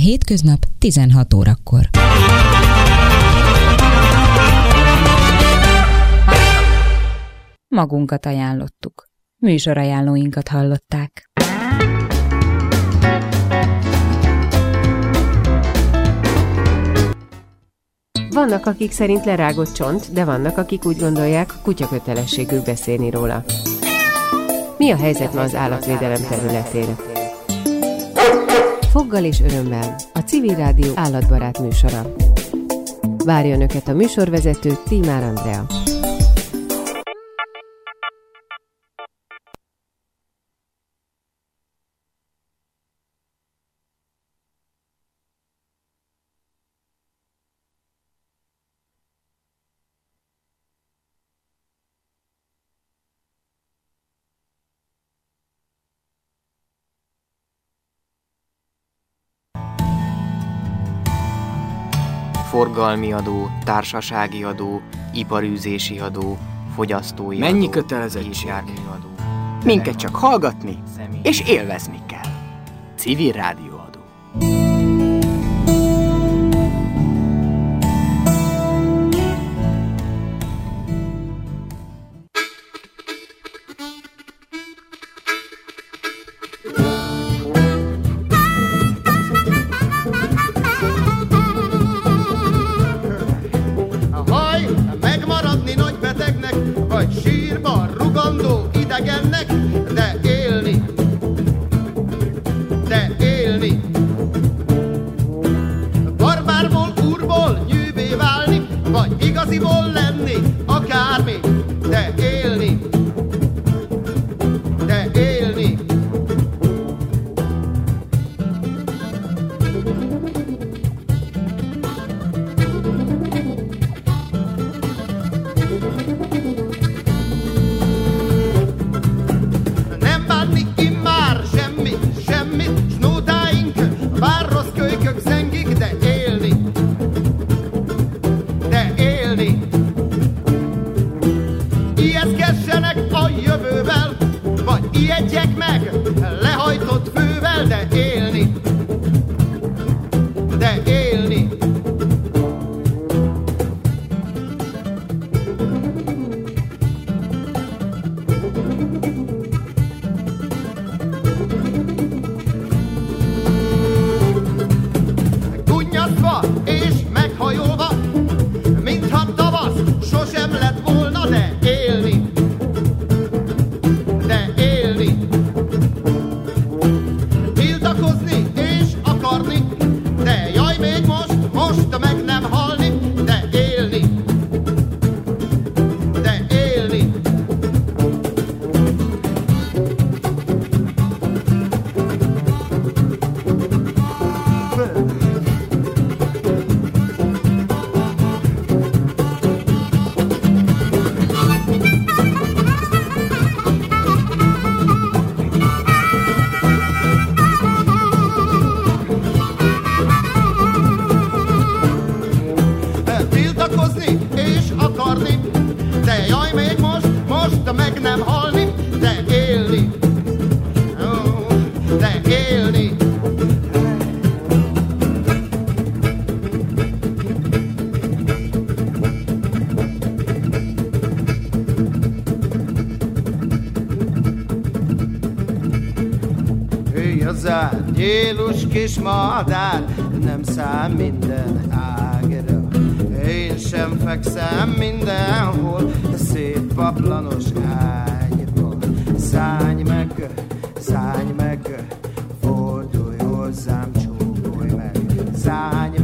hétköznap 16 órakor. Magunkat ajánlottuk. Műsorajánlóinkat hallották. Vannak, akik szerint lerágott csont, de vannak, akik úgy gondolják, kutya kötelességük beszélni róla. Mi a helyzet ma az állatvédelem területén? Foggal és örömmel a Civil Rádió állatbarát műsora. Várja Önöket a műsorvezető Tímár Andrea. Forgalmi adó, társasági adó, iparűzési adó, fogyasztói mennyi adó, kötelezettség? járműadó. Minket csak hallgatni és élvezni kell. Civil Rádió adó. Gyélus kis madár nem szám minden ágra. Én sem fekszem mindenhol a szép paplanos ágyba. Szállj meg, fordulj hozzám, csókolj meg. Szállj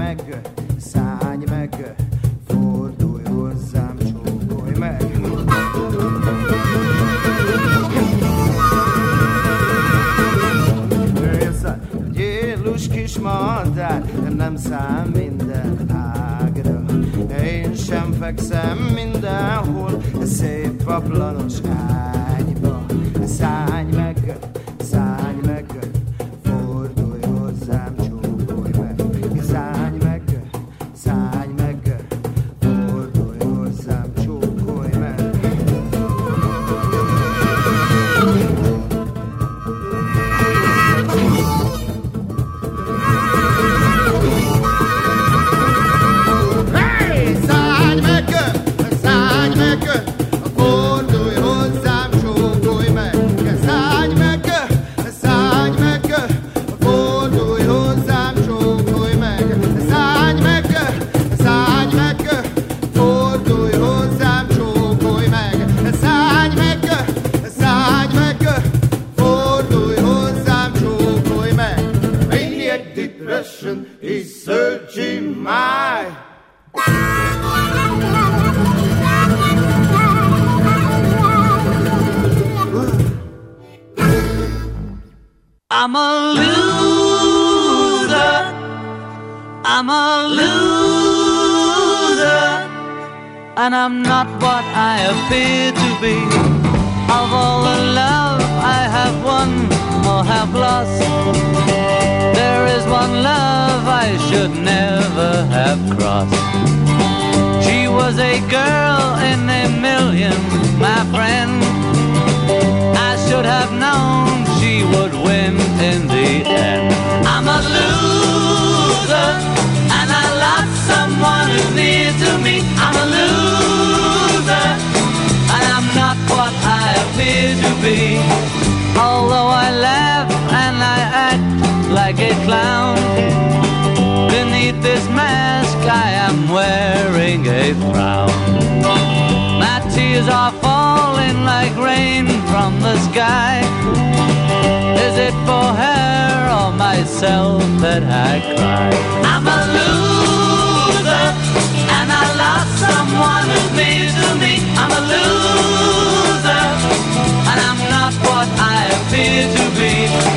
meg, fordulj hozzám, csókolj meg. Gyélus kis madár nem szám minden ágra. Én sem fekszem mindenhol a szép paplanos ágyba. Szállj meg, fordulj hozzám, csókolj meg. Szállj meg, fordulj hozzám, csókolj meg. obsession is searching my. I'm a loser, I'm a loser, and I'm not what I appear to be. Of all the love I have won or have lost, there is one love I should never have crossed. She was a girl in a million, my friend. I should have known she would win in the end. I'm a loser, and I lost someone who's near to me. I'm a loser, and I'm not what I appear to be. Although I laugh and I act like a clown, beneath this mask I am wearing a frown. My tears are falling like rain from the sky. Is it for her or myself that I cry? I'm a loser, and I lost someone who's near to me. I'm a loser, and I'm not what I appear to be.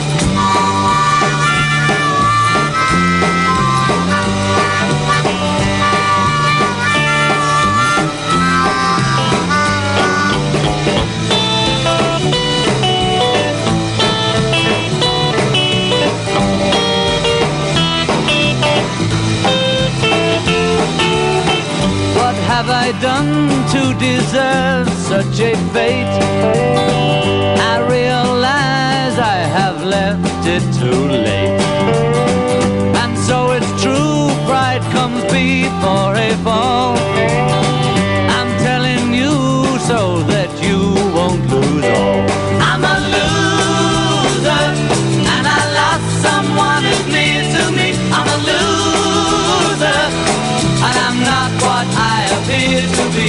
Have I done to deserve such a fate? I realize I have left it too late. And so it's true, pride comes before a fall. I'm telling you so that you won't lose all. I'm a loser, and I lost someone who's near to me. I'm a loser, and I'm not what I appear to be.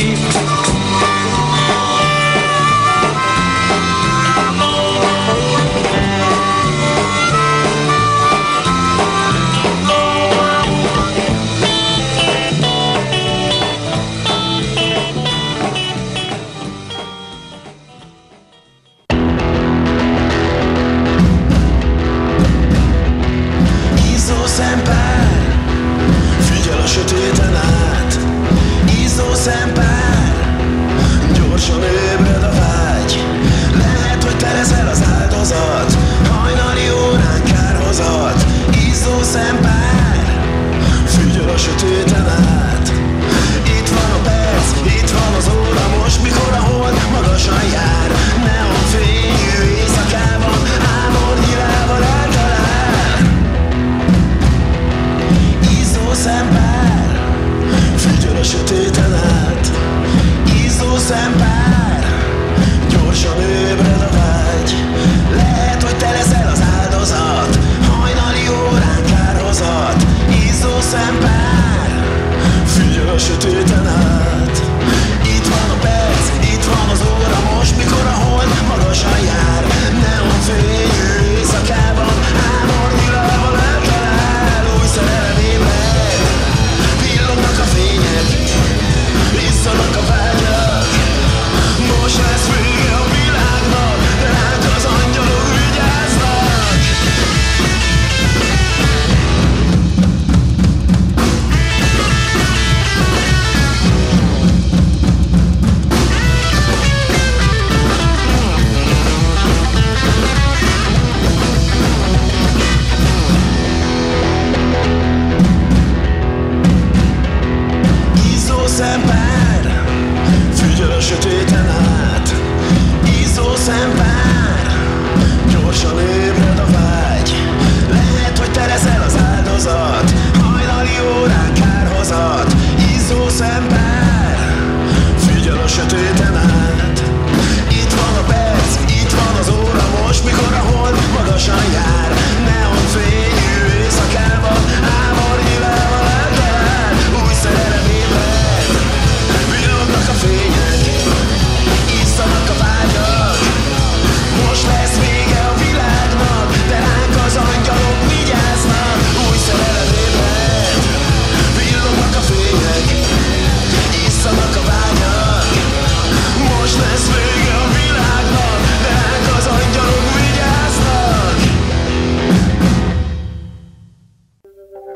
Izzó szempár, figyel a sötéten át. Izzó szempár, gyorsan ébred a vágy. Lehet, hogy te leszel az áldozat, hajnali órán kárhozat. Izzó szempár, figyel a sötéten át. Itt van a perc, itt van az óra, most mikor a hold magasan jár. Neonfényű éjszakában, álmod nyilával eltalál. Izzó szempár, figyel a sötéten át. Izzó szempár, gyorsan ébred a vágy. Lehet, hogy te leszel az áldozat, hajnali órán kárhozat. Izzó szempár, figyel a sötéten át. Itt van a perc, itt van az óra, most mikor a hold magasan jár. Neonfényű éjszakában, álmod nyilával eltalál. Új szerelem ébred, villognak a fények, visszanak a vágyak. Most lesz vége a világnak, de ránk az angyalok vigyáznak. Izzó szempár, figyel a sötéten át. Izzó szempár, gyorsan ébred a vágy. Lehet, hogy te leszel az áldozat, hajnali órán kárhozat. Izzó szempár, figyel a sötéten át. Itt van a perc, itt van az óra, most mikor a hold magasan jár. Neonfényű éjszakában, álmod nyilával eltalál. Új szerelem ébred, villognak a fények,isszanak a vágyak. Most lesz vége a világnak, de ránk az angyalok vigyáznak. Új szerelem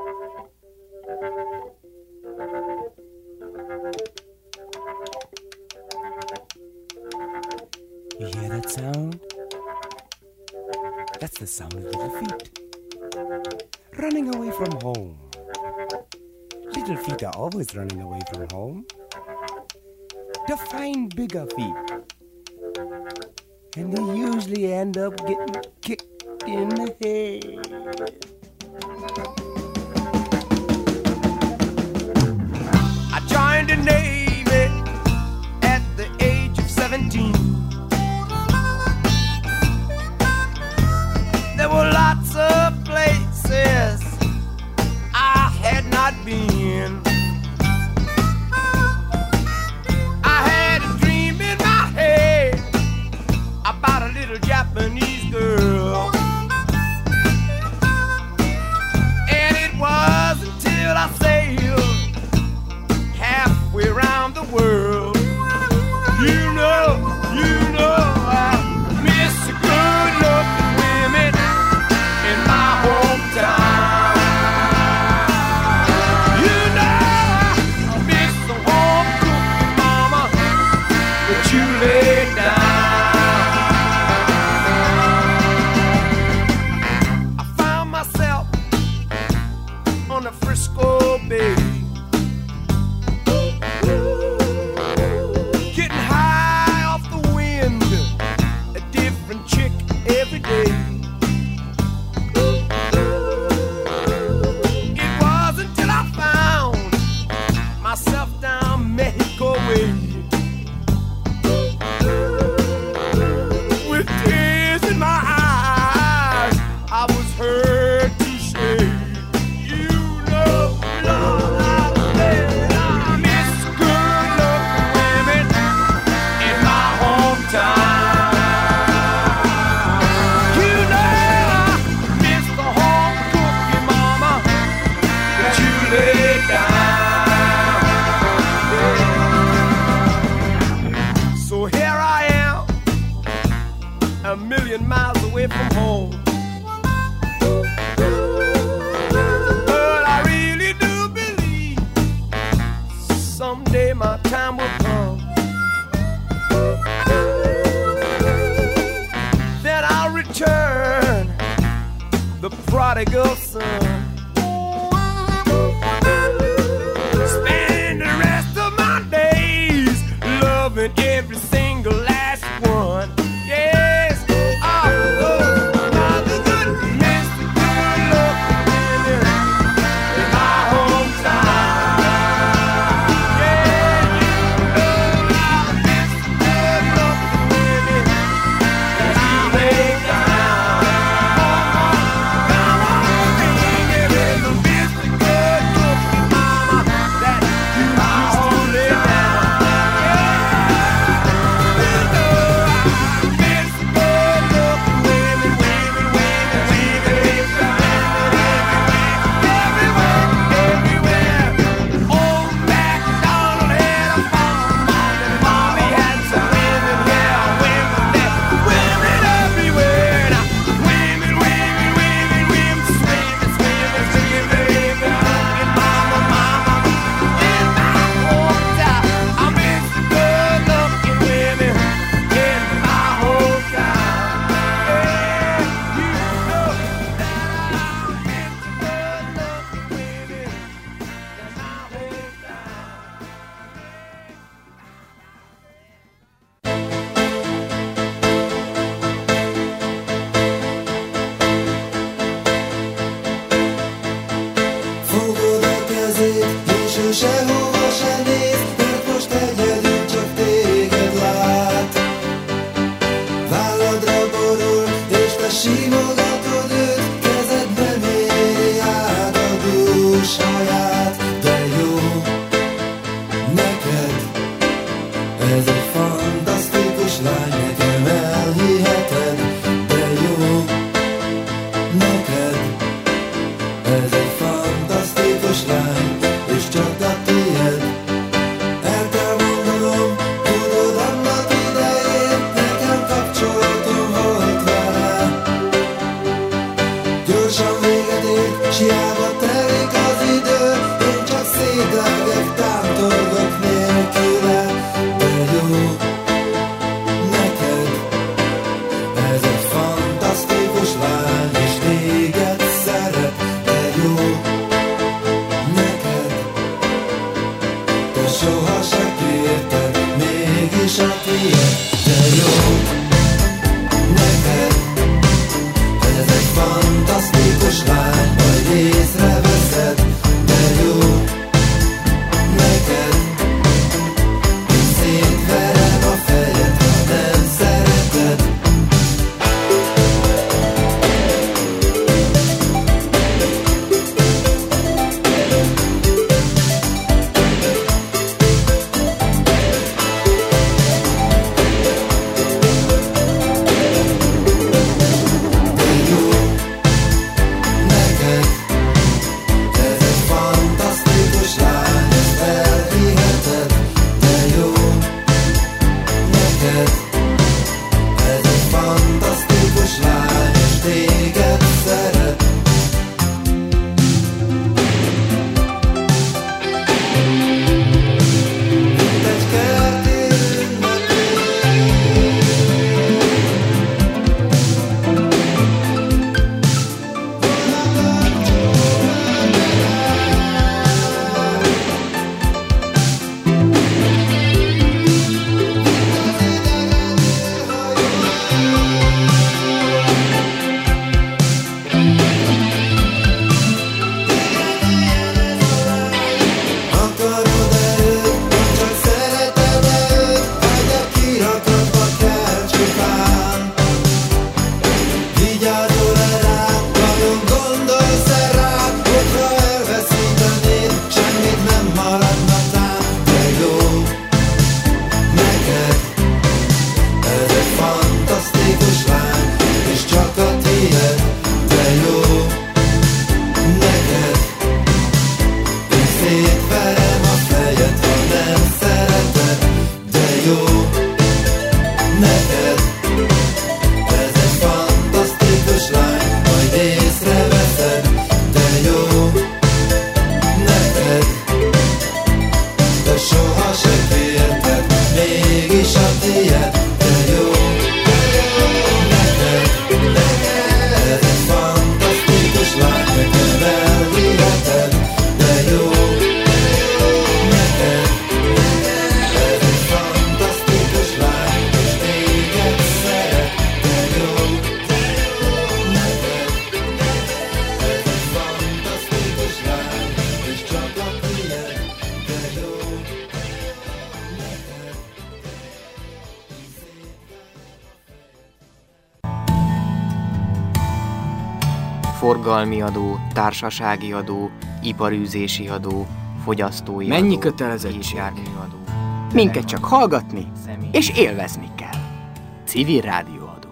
You hear that sound? That's the sound of little feet running away from home. Little feet are always running away from home to find bigger feet. And they usually end up getting kicked in the head. I joined the Navy at the age of 17. There were lots of places I had not been. I had a dream in my head about a little Japanese girl. And it was until I sailed halfway around the world. You know, I miss the good looking women in my hometown. You know, I miss the home cooking mama that you laid down. I found myself on the Frisco Bay, getting high off the wind, a different chick every day. It was until I found myself down Mexico way, with tears in my eyes, I was heard to say, you know, Lord, I miss good looking women in my hometown. You know, I miss the home cooking mama that you laid down. So here I am, a million miles away from home. But I really do believe someday my time will come. Then I'll return, the prodigal son. Spend the rest of my days loving every single last one. Yes, all the good, miss the good looking women in my hometown. Yeah, you know I miss the good looking women that I laid down. Come on, sing it, miss the good looking mama that you laid down. Ez egy fantasztikus lány, és csak a soha se kérted, mégis a tiéd, de jó neked. Ez egy fantasztikus lány, majd észreveszed, de jó neked. Én szétverem a fejed, ha nem szereted. Forgalmi adó, társasági adó, iparűzési adó, fogyasztói adó. Mennyi kötelezettség? Járműadó. Minket csak hallgatni és élvezni kell. Civil rádióadó.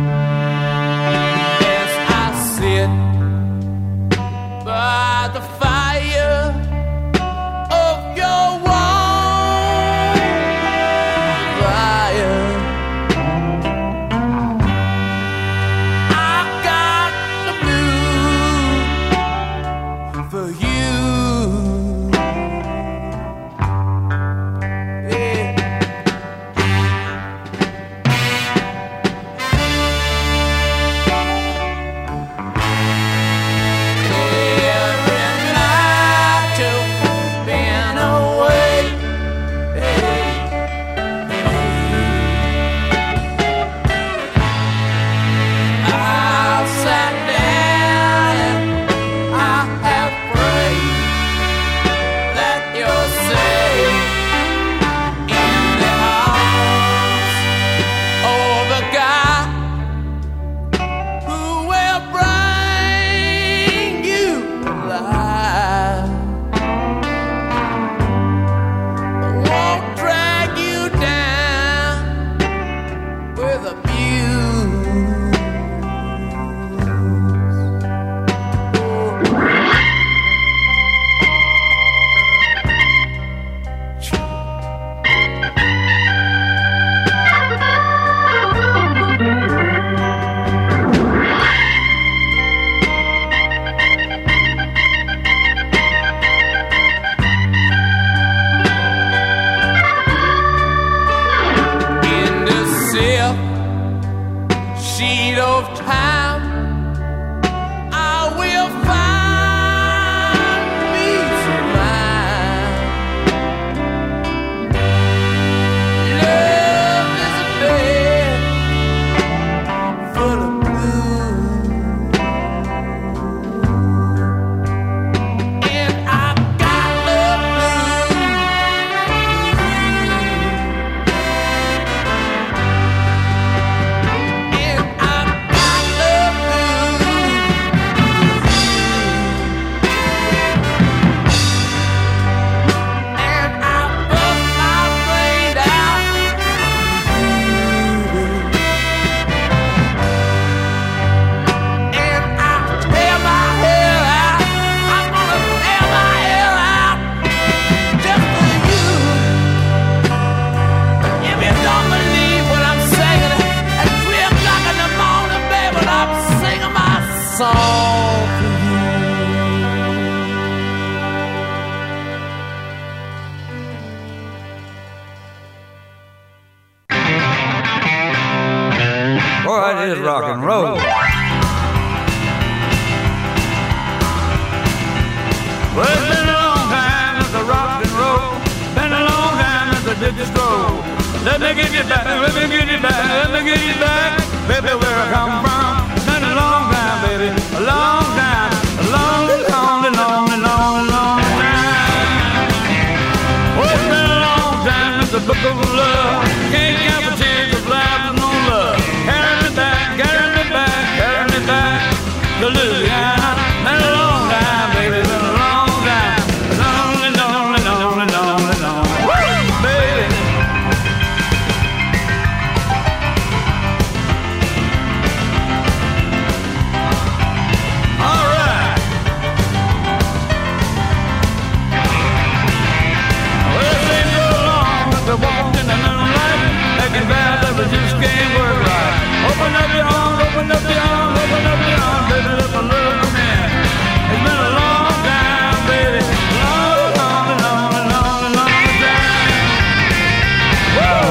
By the fire is rock and roll. Well, it's been a long time since the rock and roll. Been a long time since the disco. Let me get you back, let me get you back, let me get you back, baby, where I come from. It's been a long time, baby, a long time, a long, long, long, long, long time. Well, it's been a long time since the book of love. Can't count the tears of life with no love. Carry me back, carry me back, carry me back to Louisiana. Been a long time, baby, been a long time, lonely, lonely, lonely, lonely, lonely. Woo, baby. All right. Well, it ain't so long since I walked in the moonlight, making bad that we just can't work right. Open up your arms, open up your arms, open up your arms, baby, let my love come in. It's been a long time, baby, long, long, long, long, long time. Whoa!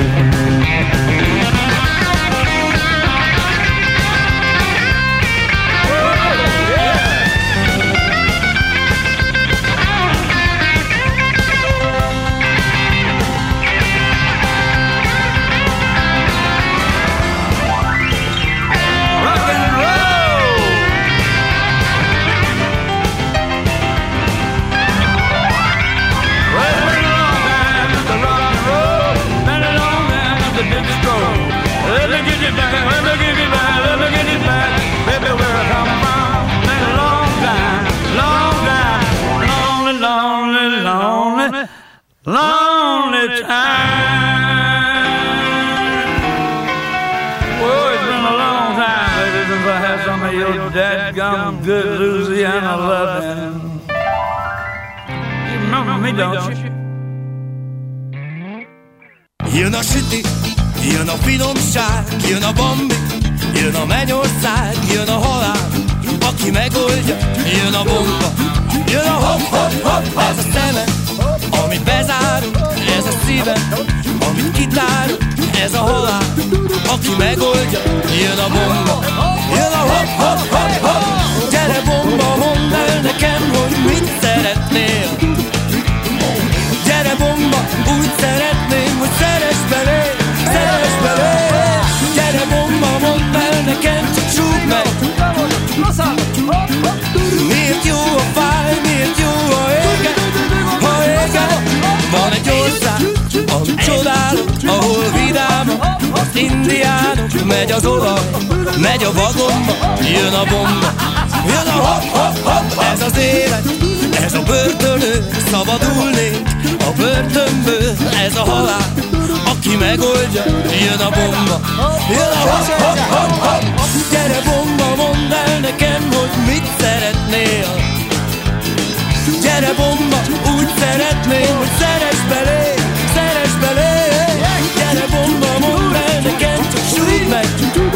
Rock and roll! Well, it's been a long time since the rock and roll. Been a long time since the disco. Let me get you back, let me get you back, let me get you back, baby, where I come from. Been a long time, lonely, lonely, lonely, lonely time. Oh, it's been a long time, baby, since I had some of your dadgum good Louisiana loving. You remember me, don't you? Jön a süti, jön a finomság, jön a bambi, jön a mennyország, jön a halál, aki megoldja, jön a bomba, jön a hop-hop-hop, ez a szeme, amit bezárunk, ez a szíve, amit kitárunk, ez a halál, aki megoldja, jön a bomba, jön a hop-hop-hop-hop, gyere bomba, mondd el nekem, hogy mit szeretnél. Gyere bomba, úgy szeretném, hogy szeress belé, szeress belé. Gyere bomba, mondd el nekem, csak súgd meg. Miért jó a fáj, miért jó a éget, ha éget. Van egy ország, amit csodálok, ahol vidámak az indiánok. Megy az olaj, megy a vagomba, jön a bomba, jön a hop-hop-hop. Ez az élet, ez a börtönő, szabadulnék a börtönből, ez a halál, aki megoldja, jön a bomba, jön a hop-hop-hop-hop. Gyere bomba, mondd el nekem, hogy mit szeretnél. Gyere bomba, úgy szeretném, hogy szeress belé, szeress belé. Gyere bomba, mondd el nekem, csak súgd meg.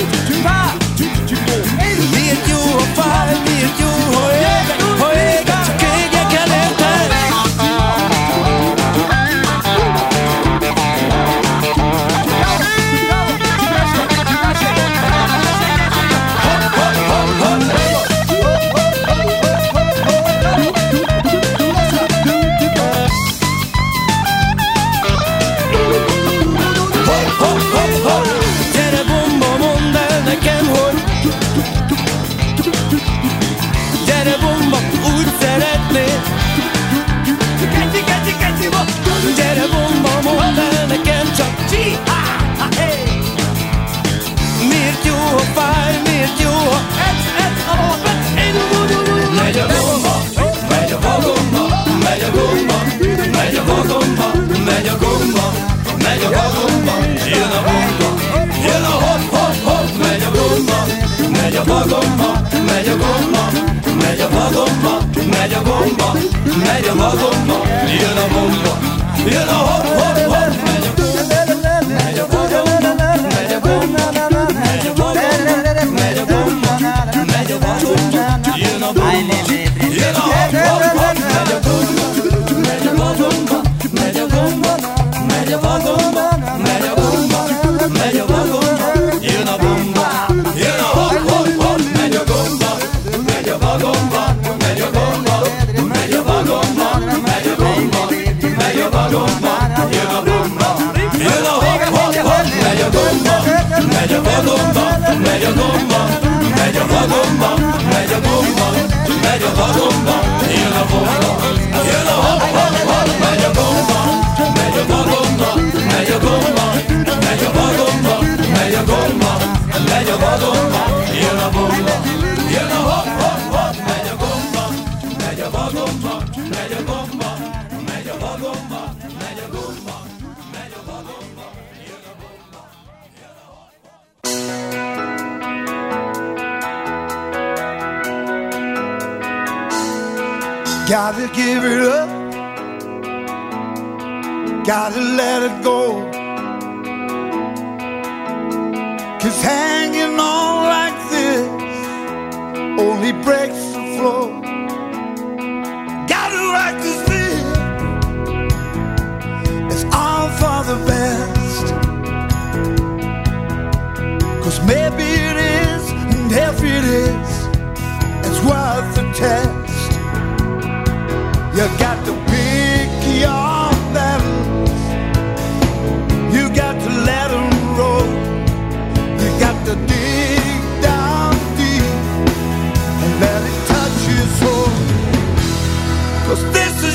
Miért jó a fáj, miért jó, ha éget, ha éget, csak égjek el érted. Gyere bomba, mondd el nekem, hogy gyere bomba, úgy szeretnél. Gyere bomba, mondd el nekem csak. Miért jó a fáj, miért jó a megy a gomba, megy a vagomba, megy a gomba, megy a vagomba, megy a gomba, megy a vagomba, jön a bomba, jön a hop-hop-hop, megy a gomba, megy a vagomba, megy a gomba, megy a vagomba, megy a gomba, megy a vagomba, jön a bomba, jön a hop-hop-hop, megy a gomba, megy a vagomba, megy a gomba, megy a vagomba, megy a gomba, megy a vagomba, jön a bomba, jön a hop-hop-hop, megy a gomba, megy a vagomba, megy a gomba, megy a vagomba, megy a gomba, megy a vagomba, jön a bomba. Gotta give it up, gotta let it go, 'cause hanging on like this only breaks the flow. Gotta write this thing, it's all for the best, 'cause maybe it is, and if it is, it's worth the test. You got to pick your battles, you got to let them roll, you got to dig down deep and let it touch your soul, 'cause this